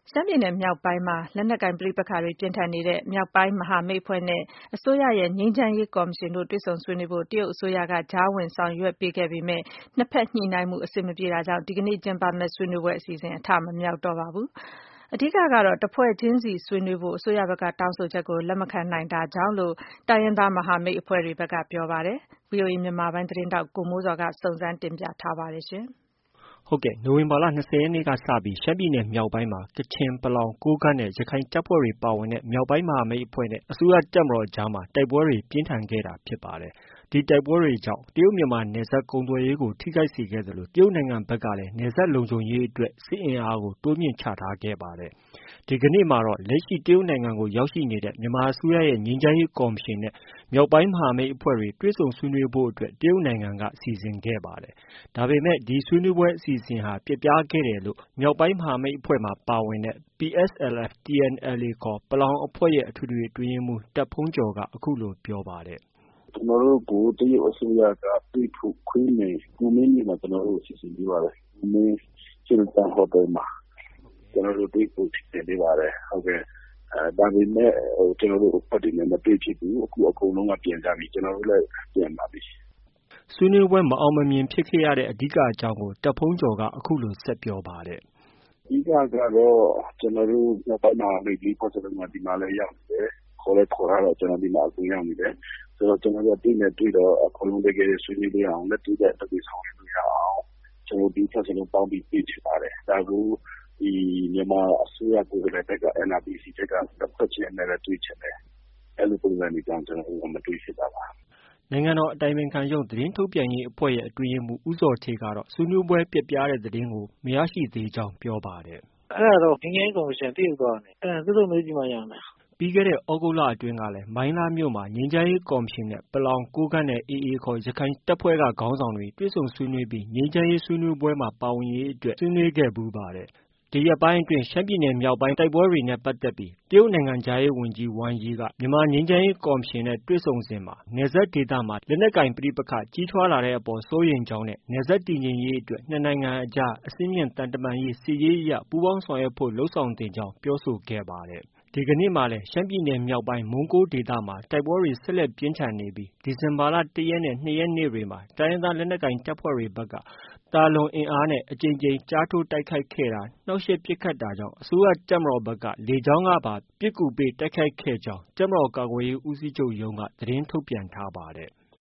ရှမ်းပြည်နယ်မြောက်ပိုင်းမှာလက်နက်ကိုင်ပဋိပက္ခတွေပြင်းထန်နေတဲ့မြောက်ပိုင်းမဟာမိတ်အဖွဲ့နဲ့အစိုးရရဲ့ငြိမ်းချမ်းရေးကော်မရှင်တို့တွေ့ဆုံဆွေးနွေးဖို့တရုတ်အစိုးရကကြားဝင်ဆောင်ရွက်ပေးခဲ့ပေမဲ့နှစ်ဖက်ညှိနှိုင်းမှုအဆင်မပြေတာကြောင့်ဒီကနေ့ကျင်းပမယ့်ဆွေးနွေးပွဲအစီအစဉ်အထမမြောက်တော့ပါဘူး။အဓိကကတော့တဖွဲ့ချင်းစီဆွေးနွေးဖို့အစိုးရဘက်ကတောင်းဆိုချက်ကိုလက်မခံနိုင်တာကြောင့်လို့တိုင်းရင်းသားမဟာမိတ်အဖွဲ့တွေဘက်ကပြောပါတယ်။ VOA မြန်မာပိုင်းသတင်းတောက်ကိုမိုးစောကစုံစမ်းတင်ပြထားပါတယ်ရှင်။နိုဝင်ဘာလ 20 ရက်နေ့ကစပြီးရှမ်းပြည်နယ်မြောက်ပိုင်းမှာကချင်၊ပလောင်၊ကိုးကန့်နဲ့ရခိုင်တပ်ဖွဲ့တွေပါဝင်တဲ့မြောက်ပိုင်းမဟာမိတ်အဖွဲ့နဲ့အစိုးရတပ်မတော်အကြားမှာတိုက်ပွဲတွေပြင်းထန်ခဲ့တာဖြစ်ပါတယ်။ ဒီတိုက်ပွဲတွေကြောင့်တရုတ်မြန်မာနယ်စပ်ကုန်သွယ်ရေးကိုထိခိုက်စေခဲ့သလိုတရုတ်နိုင်ငံဘက်ကလည်းနယ်စပ်လုံခြုံရေးအတွက်စစ်အင်အားကိုတိုးမြှင့်ချထားခဲ့ပါတယ်။ ဒီကနေ့မှာတော့လက်ရှိတရုတ်နိုင်ငံကိုရောက်ရှိနေတဲ့မြန်မာအစိုးရရဲ့ငြိမ်းချမ်းရေးကော်မရှင်နဲ့မြောက်ပိုင်းမဟာမိတ်အဖွဲ့တွေတွေ့ဆုံဆွေးနွေးဖို့အတွက်တရုတ်နိုင်ငံကစီစဉ်ခဲ့ပါတယ်။ ဒါပေမဲ့ဒီဆွေးနွေးပွဲအစီအစဉ်ဟာပျက်ပြားခဲ့တယ်လို့မြောက်ပိုင်းမဟာမိတ်အဖွဲ့မှာပါဝင်တဲ့ PSLF/TNLA ခေါ် ပလောင်အဖွဲ့ရဲ့အထွေထွေအတွင်းရေးမှူးတာ့ဘုန်းကျော်ကအခုလိုပြောပါတယ်။ “ကျနော်တို့ကိုတရုတ်အစိုးရကတွေ့ဖို့ခွင့်နေကူမင်းနေ့မှာကျနော်တို့ကိုစီစဉ်ပေးပါတယ်။ ကူမင်းHiltonဟိုတယ်မှာကျနော်တို့တွေ့ဖို့စီစဉ်ပေးပါတယ်။ဒါပေမဲ့ကျနော်တို့အဖွဲ့တွေနဲ့မတွေ့ဖြစ်ဘူး။အခုအကုန်လုံးကပြန်ကြပြီ။ကျနော်တို့လည်းပြန်ပါပြီ။ ” ဆွေးနွေးပွဲမအောင်မမြင်ဖြစ်ခဲ့ရတဲ့အဓိကအကြောင်းကိုတာ့ဘုန်းကျော်ကအခုလိုဆက်ပြောပါတယ်။ “အဓိကကတော့ကျနော်တို့မြောက်ပိုင်းမဟာမိတ်၄ဖွဲ့စလုံးကဒီမှာလည်းရောက်နေတယ်။ခေါ်လည်းခေါ်ထားတော့ကျနော်ဒီမှာအကုန်ရောက်နေတယ်။ဆိုတော့ကျနော်တို့တွေ့မယ်တွေ့တော့အကုန်လုံးတကယ်ဆွေးနွေးလို့ရအောင်လက်တွေ့လုပ်ကိုင်ဆောင်ရွက်လို့ရအောင်ကျနော်တို့၄ဖွဲ့စလုံးပေါင်းပြီးတွေ့ဖြစ်ပါတယ်။ဒါကိုမြန်မာအစိုးရကိုယ်စားလှယ်ဘက်ကNRPCဘက်ကတဖွဲ့ချင်းနဲ့လည်းတွေ့ချင်တယ်။အဲလိုပုံစံတွေကြောင့်ကျနော်တို့မတွေ့ဖြစ်တာပါ။ ” နိုင်ငံတော်အတိုင်ပင်ခံရုံးသတင်းထုတ်ပြန်ရေးအဖွဲ့ရဲ့အတွင်းရေးမှူးဦးဇော်ဌေးကတော့ဆွေးနွေးပွဲပျက်ပြားတဲ့သတင်းကိုမရရှိသေးကြောင်းပြောပါတယ်။ “အဲဒါတော့ငြိမ်းချမ်းရေးကော်မရှင်တရုတ်သွားတယ်။သူတို့မေးကြည့်မှရမယ်။ ” ပြီးခဲ့တဲ့သြဂုတ်လအတွင်းကလည်းမိုင်းလားမြို့မှာငြိမ်းချမ်းရေးကော်မရှင်နဲ့ပလောင်၊ကိုးကန့်နဲ့ AA ခေါ် ရခိုင်တပ်ဖွဲ့ကခေါင်းဆောင်တွေတွေ့ဆုံဆွေးနွေးပြီးငြိမ်းချမ်းရေးဆွေးနွေးပွဲမှာပါဝင်ရေးအတွက်ဆွေးနွေးခဲ့ဖူးပါတယ်။ ဒီရက်ပိုင်းအတွင်းရှမ်းပြည်နယ်မြောက်ပိုင်းတိုက်ပွဲတွေနဲ့ပတ်သက်ပြီးတရုတ်နိုင်ငံခြားရေးဝန်ကြီးဝမ်ယီကမြန်မာငြိမ်းချမ်းရေးကော်မရှင်နဲ့တွေ့ဆုံစဉ်မှာနယ်စပ်ဒေသမှာလက်နက်ကိုင်ပဋိပက္ခကြီးထွားလာတဲ့အပေါ်စိုးရိမ်ကြောင်းနဲ့နယ်စပ်တည်ငြိမ်ရေးအတွက်နှစ်နိုင်ငံအကြားအဆင့်မြင့်သံတမန်ရေး၊စစ်ရေးအရပူးပေါင်းဆောင်ရွက်ဖို့လုပ်ဆောင်သင့်ကြောင်းပြောဆိုခဲ့ပါတယ်။ ဒီကနေ့မှာလည်းရှမ်းပြည်နယ်မြောက်ပိုင်းမုန်းကိုးဒေသမှာတိုက်ပွဲတွေဆက်လက်ပြင်းထန်နေပြီးဒီဇင်ဘာလ ၁ ရက်နဲ့ ၂ ရက်နေ့တွေမှာတိုင်းရင်းသားလက်နက်ကိုင်တပ်ဖွဲ့တွေဘက်ကသာလွန်အင်အားနဲ့အကြိမ်ကြိမ်ကျားထိုးတိုက်ခိုက်ခဲ့တာ၊နှောင့်ယှက်ပစ်ခတ်တာကြောင့်အစိုးရတပ်မတော်ဘက်ကလေကြောင်းကပါပစ်ကူပေးတိုက်ခိုက်ခဲ့ကြောင်းတပ်မတော်ကာကွယ်ရေးဦးစီးချုပ်ရုံးကသတင်းထုတ်ပြန်ထားပါတယ်